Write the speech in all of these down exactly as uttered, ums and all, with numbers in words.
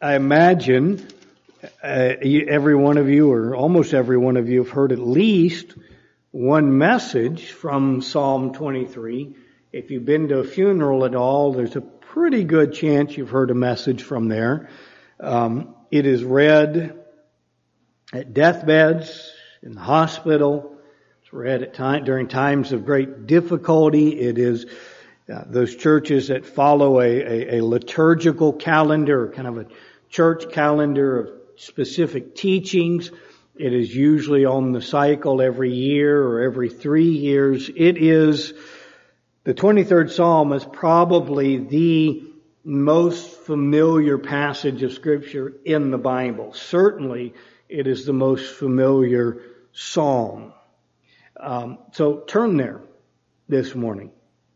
I imagine uh, every one of you, or almost every one of you, have heard at least one message from Psalm twenty-three. If you've been to a funeral at all, there's a pretty good chance you've heard a message from there. Um, it is read at deathbeds, in the hospital. It's read at time, during times of great difficulty. It is uh, those churches that follow a, a, a liturgical calendar, kind of a church calendar of specific teachings. It is usually on the cycle every year or every three years. It is, the twenty-third Psalm is probably the most familiar passage of Scripture in the Bible. Certainly, it is the most familiar psalm. Um, so turn there this morning.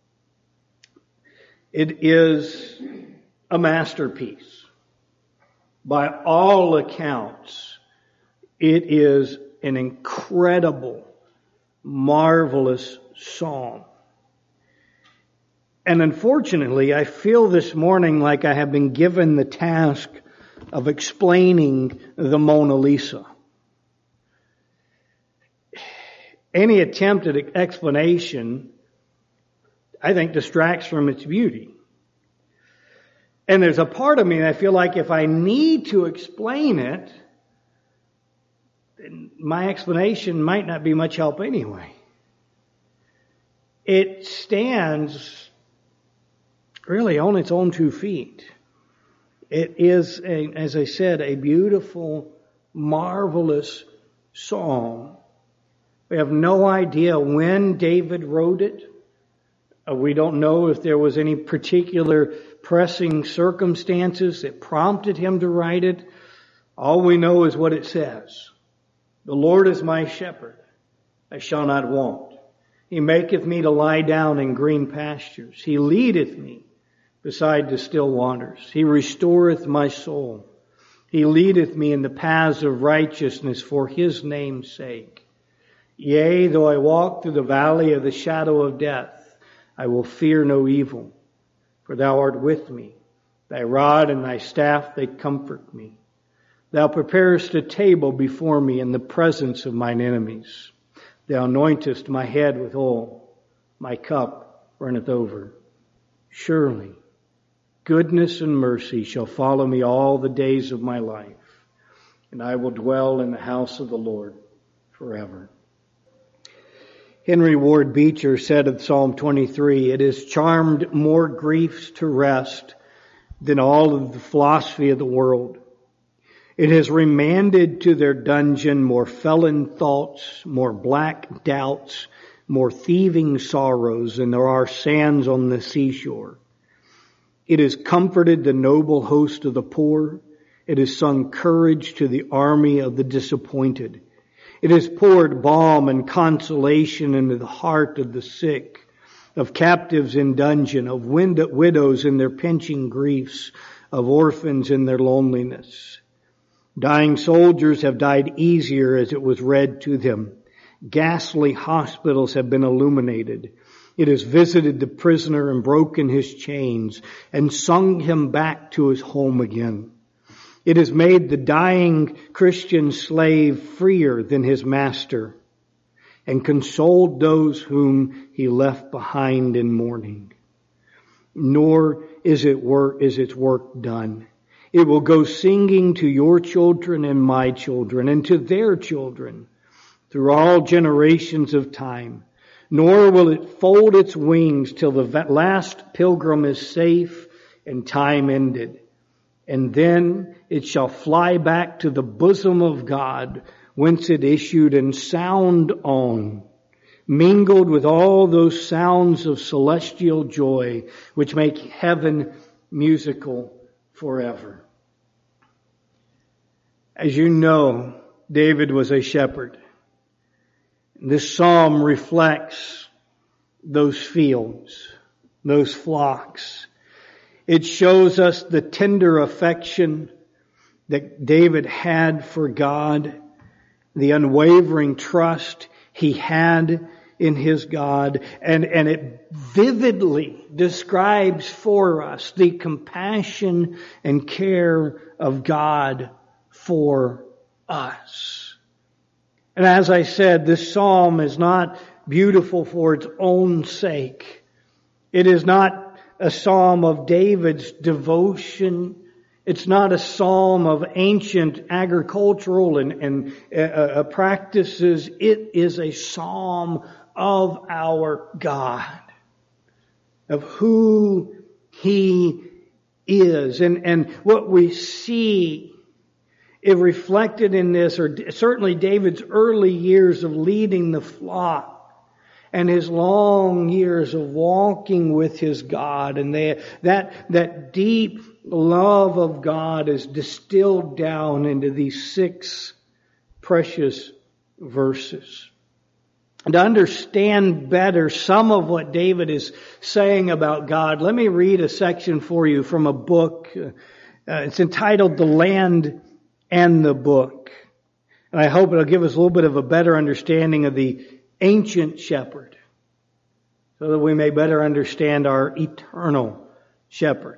It is a masterpiece. By all accounts, it is an incredible, marvelous psalm. And unfortunately, I feel this morning like I have been given the task of explaining the Mona Lisa. Any attempt at explanation, I think, distracts from its beauty. And there's a part of me that I feel like if I need to explain it, then my explanation might not be much help anyway. It stands really on its own two feet. It is, a, as I said, a beautiful, marvelous psalm. We have no idea when David wrote it. Uh, we don't know if there was any particular pressing circumstances that prompted him to write it. All we know is what it says. The Lord is my shepherd, I shall not want. He maketh me to lie down in green pastures. He leadeth me beside the still waters. He restoreth my soul. He leadeth me in the paths of righteousness for His name's sake. Yea, though I walk through the valley of the shadow of death, I will fear no evil, for Thou art with me. Thy rod and Thy staff, they comfort me. Thou preparest a table before me in the presence of mine enemies. Thou anointest my head with oil. My cup runneth over. Surely, goodness and mercy shall follow me all the days of my life, and I will dwell in the house of the Lord forever. Henry Ward Beecher said of Psalm twenty-three, it has charmed more griefs to rest than all of the philosophy of the world. It has remanded to their dungeon more felon thoughts, more black doubts, more thieving sorrows than there are sands on the seashore. It has comforted the noble host of the poor. It has sung courage to the army of the disappointed. It has poured balm and consolation into the heart of the sick, of captives in dungeon, of widows in their pinching griefs, of orphans in their loneliness. Dying soldiers have died easier as it was read to them. Ghastly hospitals have been illuminated. It has visited the prisoner and broken his chains and sung him back to his home again. It has made the dying Christian slave freer than his master and consoled those whom he left behind in mourning. Nor is it work, is its work done. It will go singing to your children and my children and to their children through all generations of time. Nor will it fold its wings till the last pilgrim is safe and time ended. And then it shall fly back to the bosom of God, whence it issued, and sound on, mingled with all those sounds of celestial joy, which make heaven musical forever. As you know, David was a shepherd. This psalm reflects those fields, those flocks. It shows us the tender affection that David had for God, the unwavering trust he had in his God, and, and it vividly describes for us the compassion and care of God for us. And as I said, this psalm is not beautiful for its own sake. It is not a psalm of David's devotion. It's not a psalm of ancient agricultural and, and uh, uh, practices. It is a psalm of our God, of who He is. And, and what we see it reflected in this, or certainly David's early years of leading the flock, and his long years of walking with his God, and they, that that deep love of God is distilled down into these six precious verses. And to understand better some of what David is saying about God, let me read a section for you from a book. Uh, it's entitled "The Land and the Book." And I hope it'll give us a little bit of a better understanding of the ancient shepherd, so that we may better understand our eternal shepherd.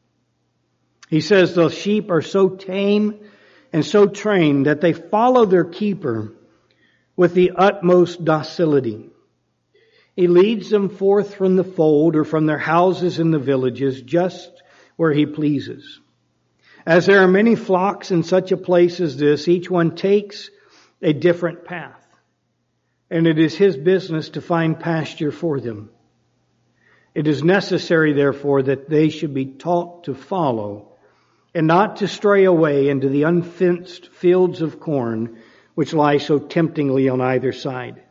He says, "The sheep are so tame and so trained that they follow their keeper with the utmost docility. He leads them forth from the fold or from their houses in the villages, just where he pleases. As there are many flocks in such a place as this, each one takes a different path, and it is his business to find pasture for them. It is necessary, therefore, that they should be taught to follow, and not to stray away into the unfenced fields of corn, which lie so temptingly on either side.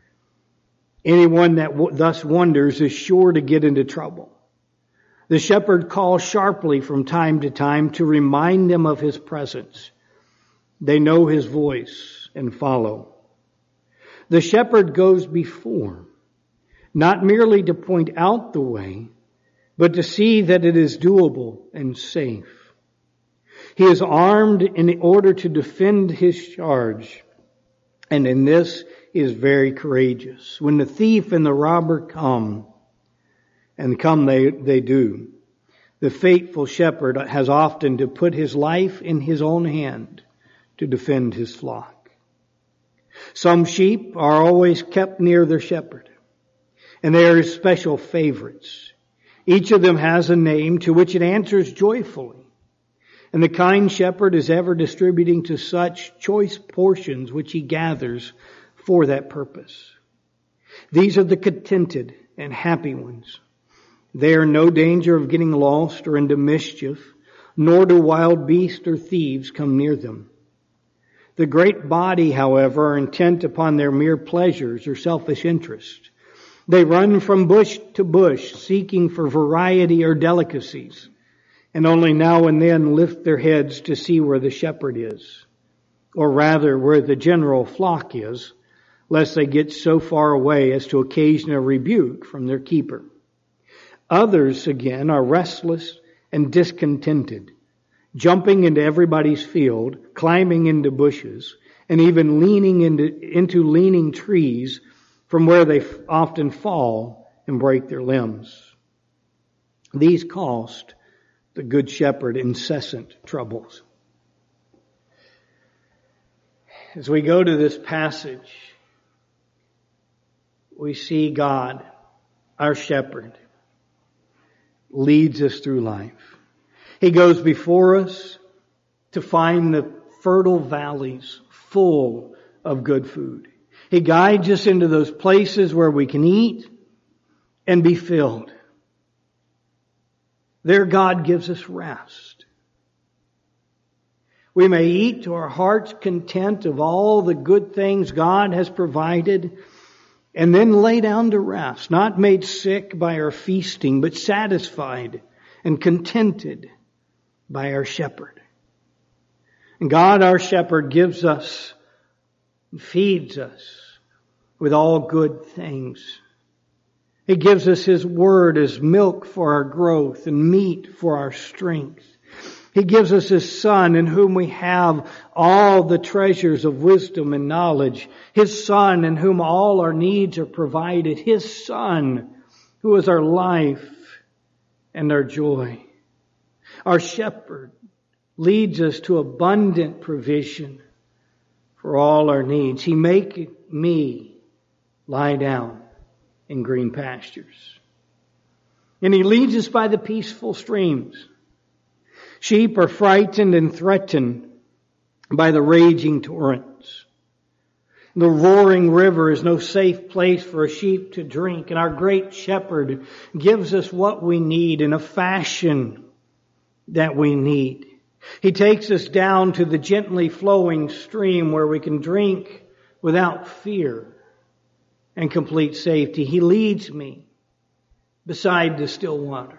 Anyone that w- thus wanders is sure to get into trouble. The shepherd calls sharply from time to time to remind them of his presence. They know his voice and follow. The shepherd goes before, not merely to point out the way, but to see that it is doable and safe. He is armed in order to defend his charge, and in this he is very courageous. When the thief and the robber come, and come they, they do, the faithful shepherd has often to put his life in his own hand to defend his flock. Some sheep are always kept near their shepherd, and they are his special favorites. Each of them has a name to which it answers joyfully. And the kind shepherd is ever distributing to such choice portions which he gathers for that purpose. These are the contented and happy ones. They are in no danger of getting lost or into mischief, nor do wild beasts or thieves come near them. The great body, however, are intent upon their mere pleasures or selfish interest. They run from bush to bush, seeking for variety or delicacies, and only now and then lift their heads to see where the shepherd is, or rather where the general flock is, lest they get so far away as to occasion a rebuke from their keeper. Others, again, are restless and discontented, jumping into everybody's field, climbing into bushes, and even leaning into, into leaning trees from where they often fall and break their limbs. These cost the good shepherd incessant troubles. As we go to this passage, we see God, our shepherd, leads us through life. He goes before us to find the fertile valleys full of good food. He guides us into those places where we can eat and be filled. There God gives us rest. We may eat to our heart's content of all the good things God has provided, and then lay down to rest, not made sick by our feasting, but satisfied and contented by our shepherd. And God, our shepherd, gives us, feeds us with all good things. He gives us His Word as milk for our growth and meat for our strength. He gives us His Son, in whom we have all the treasures of wisdom and knowledge. His Son, in whom all our needs are provided. His Son, who is our life and our joy. Our shepherd leads us to abundant provision for all our needs. He makes me lie down in green pastures. And He leads us by the peaceful streams. Sheep are frightened and threatened by the raging torrents. The roaring river is no safe place for a sheep to drink, and our great shepherd gives us what we need in a fashion that we need. He takes us down to the gently flowing stream where we can drink without fear and complete safety. He leads me beside the still waters.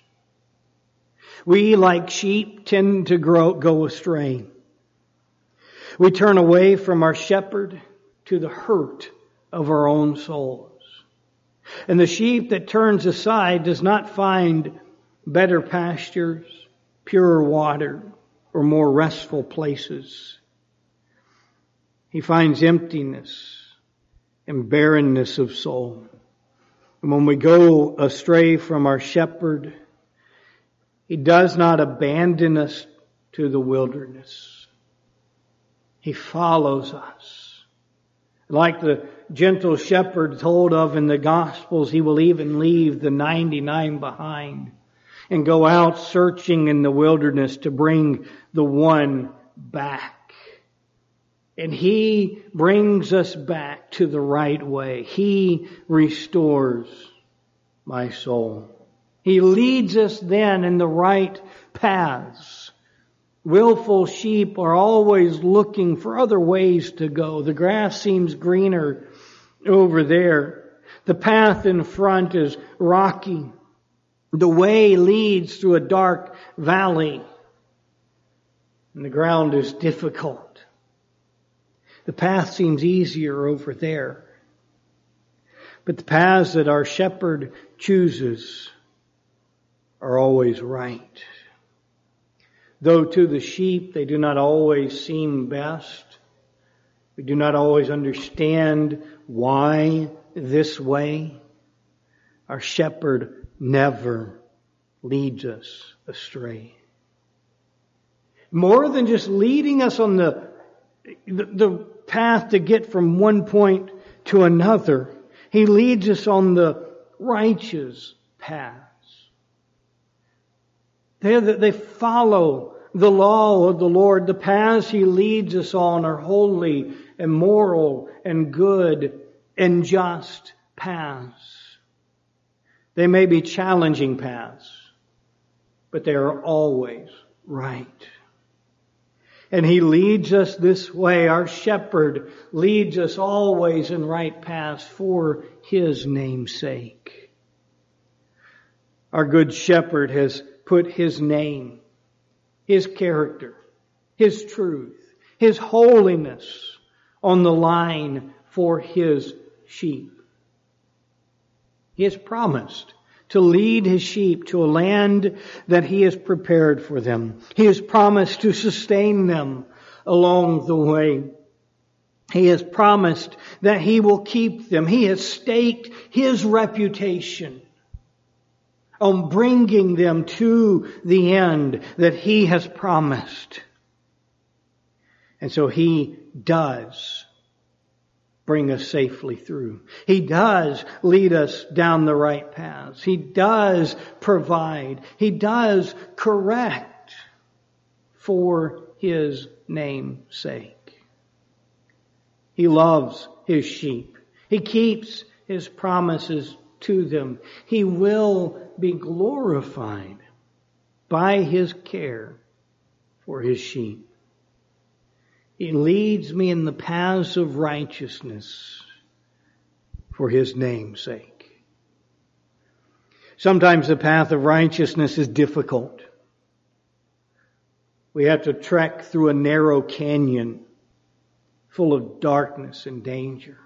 We, like sheep, tend to grow, go astray. We turn away from our shepherd to the hurt of our own souls. And the sheep that turns aside does not find better pastures, purer water, or more restful places. He finds emptiness and barrenness of soul. And when we go astray from our shepherd, He does not abandon us to the wilderness. He follows us. Like the gentle shepherd told of in the Gospels, He will even leave the ninety-nine behind and go out searching in the wilderness to bring the one back. And He brings us back to the right way. He restores my soul. He leads us then in the right paths. Willful sheep are always looking for other ways to go. The grass seems greener over there. The path in front is rocky. The way leads through a dark valley. And the ground is difficult. The path seems easier over there. But the paths that our shepherd chooses are always right. Though to the sheep they do not always seem best, we do not always understand why this way, our shepherd never leads us astray. More than just leading us on the, the, the path to get from one point to another, He leads us on the righteous path. They, they follow the law of the Lord. The paths He leads us on are holy and moral and good and just paths. They may be challenging paths, but they are always right. And He leads us this way. Our shepherd leads us always in right paths for His name's sake. Our good shepherd has put His name, His character, His truth, His holiness on the line for His sheep. He has promised to lead His sheep to a land that He has prepared for them. He has promised to sustain them along the way. He has promised that He will keep them. He has staked His reputation on bringing them to the end that He has promised. And so He does bring us safely through. He does lead us down the right paths. He does provide. He does correct for His name's sake. He loves His sheep. He keeps His promises to them. He will be glorified by His care for His sheep. He leads me in the paths of righteousness for His name's sake. Sometimes the path of righteousness is difficult. We have to trek through a narrow canyon full of darkness and danger.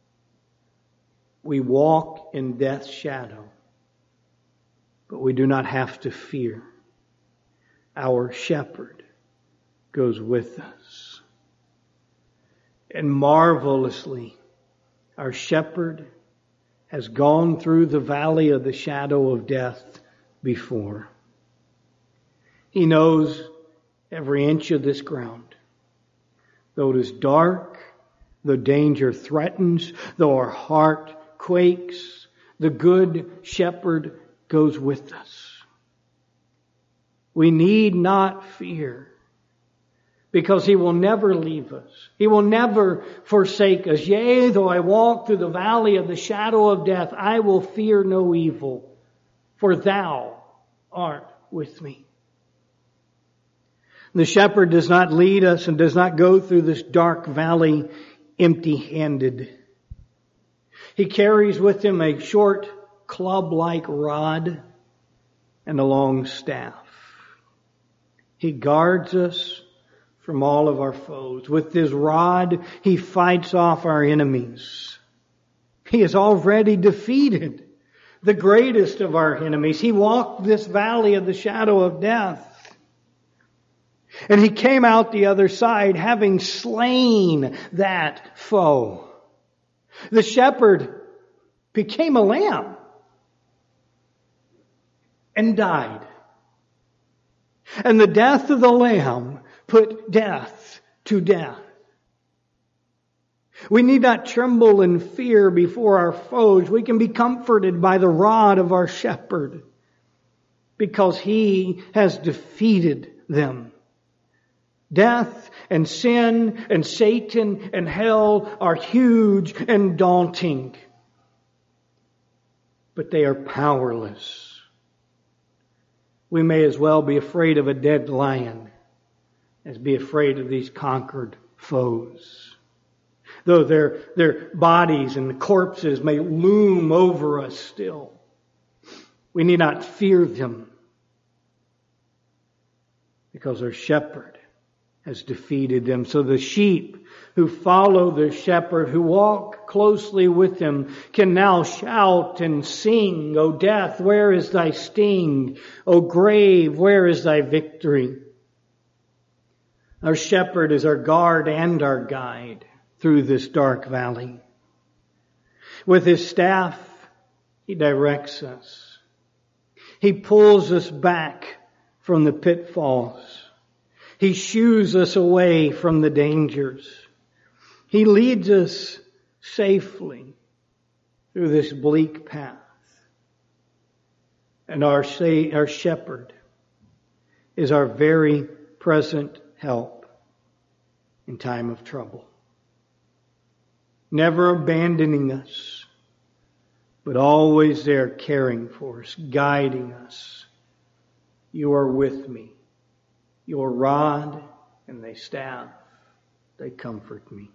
We walk in death's shadow, but we do not have to fear. our shepherd goes with us. And marvelously, our shepherd has gone through the valley of the shadow of death before. He knows every inch of this ground. Though it is dark, though danger threatens, though our heart quakes, the good shepherd goes with us. We need not fear, because He will never leave us. He will never forsake us. Yea, though I walk through the valley of the shadow of death, I will fear no evil, for Thou art with me. The shepherd does not lead us and does not go through this dark valley empty-handed. He carries with Him a short club-like rod and a long staff. He guards us from all of our foes. With His rod, He fights off our enemies. He has already defeated the greatest of our enemies. He walked this valley of the shadow of death. And He came out the other side having slain that foe. The shepherd became a lamb and died. And the death of the lamb put death to death. We need not tremble in fear before our foes. We can be comforted by the rod of our shepherd, because He has defeated them. Death and sin and Satan and hell are huge and daunting, but they are powerless. We may as well be afraid of a dead lion as be afraid of these conquered foes. Though their, their bodies and the corpses may loom over us still, we need not fear them, because our shepherd has defeated them. So the sheep who follow the shepherd, who walk closely with Him, can now shout and sing, O death, where is thy sting? O grave, where is thy victory? Our shepherd is our guard and our guide through this dark valley. With His staff, He directs us. He pulls us back from the pitfalls. He shoos us away from the dangers. He leads us safely through this bleak path. And our, our shepherd is our very present help in time of trouble. Never abandoning us, but always there caring for us, guiding us. You are with me. Your rod and thy staff, they comfort me.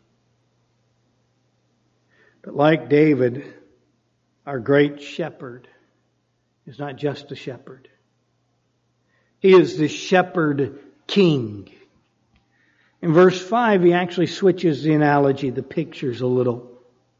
But like David, our great shepherd is not just a shepherd. He is the shepherd king. In verse five, he actually switches the analogy, the pictures a little.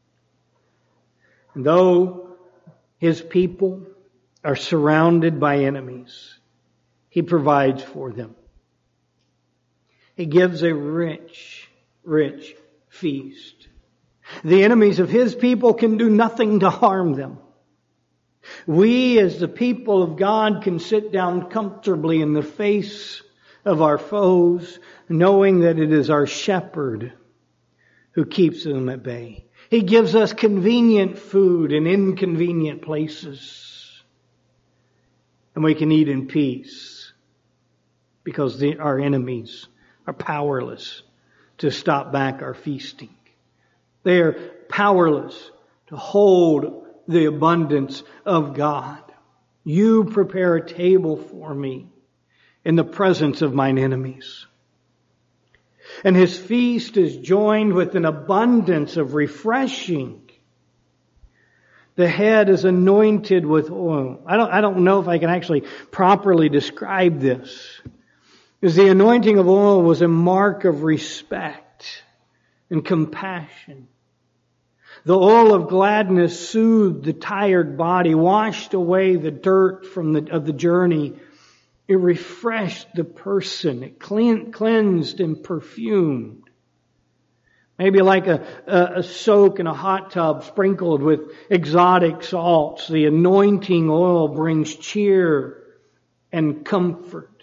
And though His people are surrounded by enemies, He provides for them. He gives a rich, rich feast. The enemies of His people can do nothing to harm them. We, as the people of God, can sit down comfortably in the face of our foes, knowing that it is our shepherd who keeps them at bay. He gives us convenient food in inconvenient places. And we can eat in peace, because the, our enemies are powerless to stop back our feasting. They are powerless to hold the abundance of God. You prepare a table for me in the presence of mine enemies. And His feast is joined with an abundance of refreshing. The head is anointed with oil. I don't, I don't know if I can actually properly describe this. Because the anointing of oil was a mark of respect and compassion. The oil of gladness soothed the tired body, washed away the dirt from the, of the journey, It refreshed the person. It clean, cleansed and perfumed. Maybe like a, a, a soak in a hot tub sprinkled with exotic salts. The anointing oil brings cheer and comfort.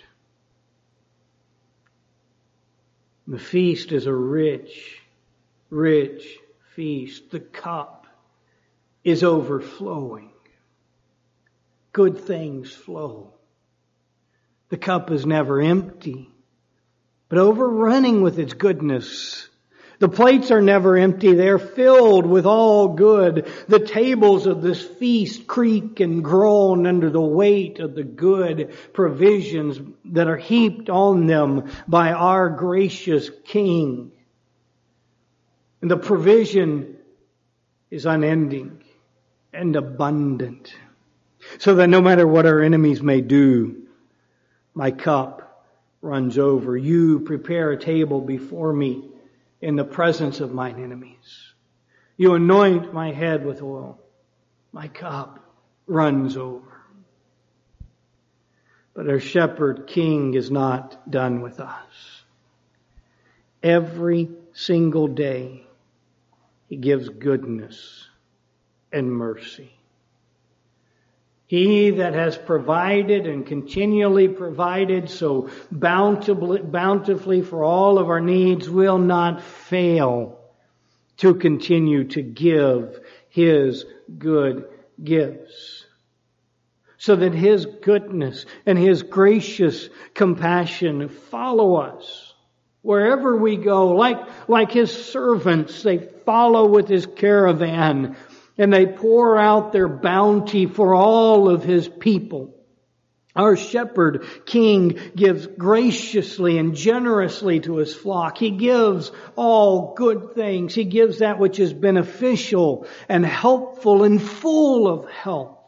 The feast is a rich, rich feast. The cup is overflowing. Good things flow. The cup is never empty, but overrunning with its goodness. The plates are never empty. They're filled with all good. The tables of this feast creak and groan under the weight of the good provisions that are heaped on them by our gracious King. And the provision is unending and abundant, so that no matter what our enemies may do, my cup runs over. You prepare a table before me in the presence of mine enemies. You anoint my head with oil. My cup runs over. But our shepherd king is not done with us. Every single day, he gives goodness and mercy. He that has provided and continually provided so bountifully, bountifully for all of our needs will not fail to continue to give His good gifts, so that His goodness and His gracious compassion follow us wherever we go. Like, like His servants, they follow with His caravan, and they pour out their bounty for all of His people. Our shepherd king gives graciously and generously to his flock. He gives all good things. He gives that which is beneficial and helpful and full of health.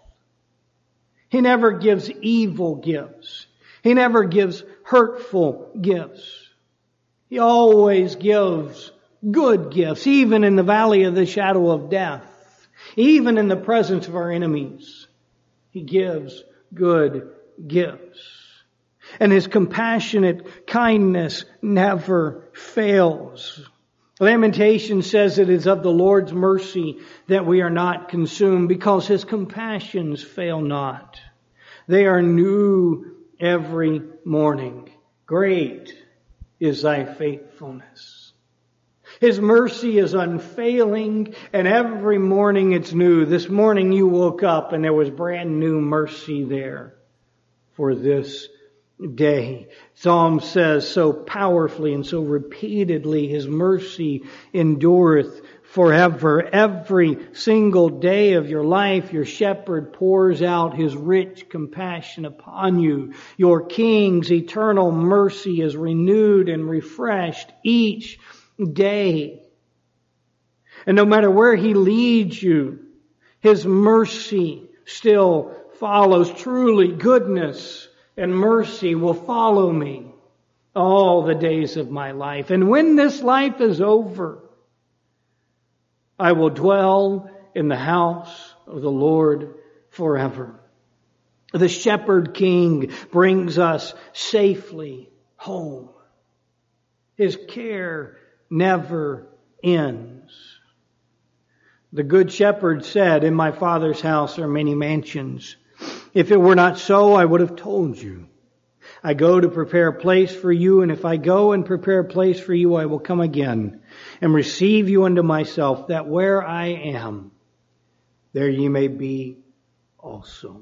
He never gives evil gifts. He never gives hurtful gifts. He always gives good gifts, even in the valley of the shadow of death. Even in the presence of our enemies, He gives good gifts. And His compassionate kindness never fails. Lamentation says it is of the Lord's mercy that we are not consumed, because His compassions fail not. They are new every morning. Great is thy faithfulness. His mercy is unfailing, and every morning it's new. This morning you woke up and there was brand new mercy there for this day. Psalm says so powerfully and so repeatedly, His mercy endureth forever. Every single day of your life, your shepherd pours out His rich compassion upon you. Your King's eternal mercy is renewed and refreshed each day. And no matter where He leads you, His mercy still follows. Truly, goodness and mercy will follow me all the days of my life. And when this life is over, I will dwell in the house of the Lord forever. The shepherd king brings us safely home. His care never ends. The good shepherd said, "In my Father's house are many mansions. If it were not so, I would have told you. I go to prepare a place for you, and if I go and prepare a place for you, I will come again and receive you unto myself, that where I am, there ye may be also."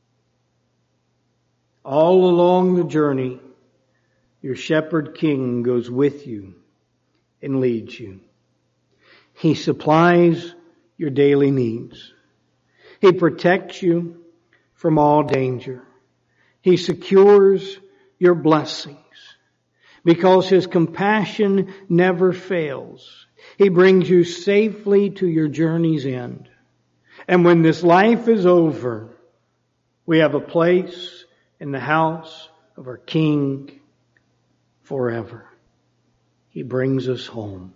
All along the journey, your shepherd king goes with you and leads you. He supplies your daily needs. He protects you from all danger. He secures your blessings because His compassion never fails. He brings you safely to your journey's end. And when this life is over, we have a place in the house of our King forever. He brings us home.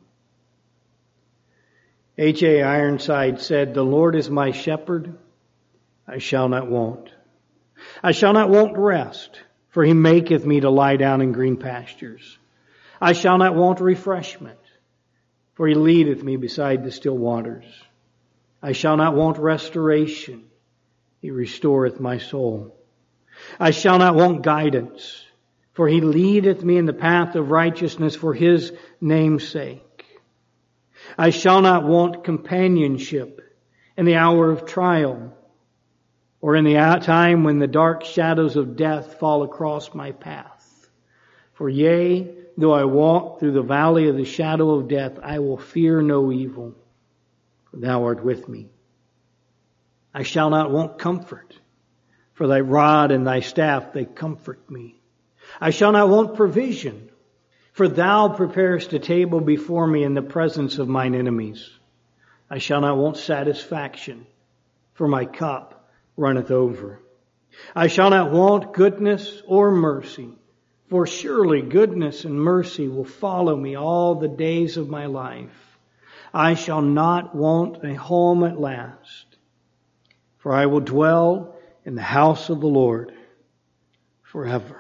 H A Ironside said, "The Lord is my shepherd, I shall not want. I shall not want rest, for he maketh me to lie down in green pastures. I shall not want refreshment, for he leadeth me beside the still waters. I shall not want restoration, he restoreth my soul. I shall not want guidance, for he leadeth me in the path of righteousness for his name's sake. I shall not want companionship in the hour of trial, or in the time when the dark shadows of death fall across my path. For yea, though I walk through the valley of the shadow of death, I will fear no evil, for thou art with me. I shall not want comfort, for thy rod and thy staff, they comfort me. I shall not want provision, for thou preparest a table before me in the presence of mine enemies. I shall not want satisfaction, for my cup runneth over. I shall not want goodness or mercy, for surely goodness and mercy will follow me all the days of my life. I shall not want a home at last, for I will dwell in the house of the Lord forever.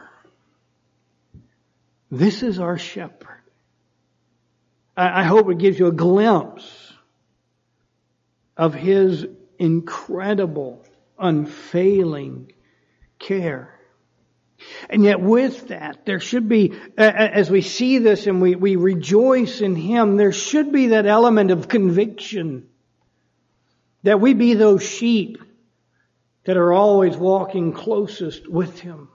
This is our shepherd. I hope it gives you a glimpse of his incredible, unfailing care. And yet with that, there should be, as we see this and we, we rejoice in him, there should be that element of conviction that we be those sheep that are always walking closest with him.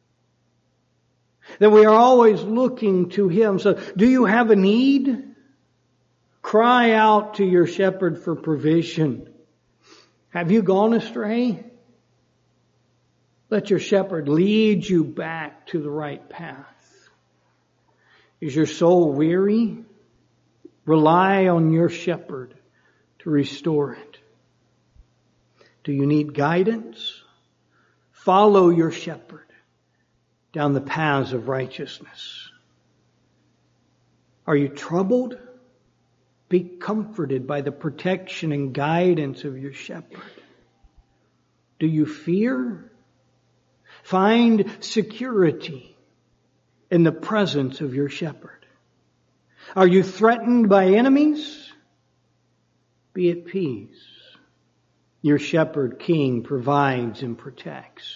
That we are always looking to him. So, do you have a need? Cry out to your shepherd for provision. Have you gone astray? Let your shepherd lead you back to the right path. Is your soul weary? Rely on your shepherd to restore it. Do you need guidance? Follow your shepherd down the paths of righteousness. Are you troubled? Be comforted by the protection and guidance of your shepherd. Do you fear? Find security in the presence of your shepherd. Are you threatened by enemies? Be at peace. Your shepherd king provides and protects.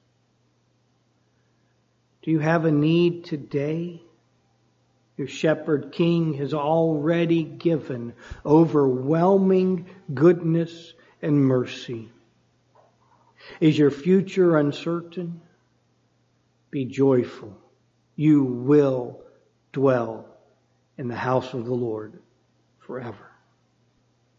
Do you have a need today? Your shepherd king has already given overwhelming goodness and mercy. Is your future uncertain? Be joyful. You will dwell in the house of the Lord forever.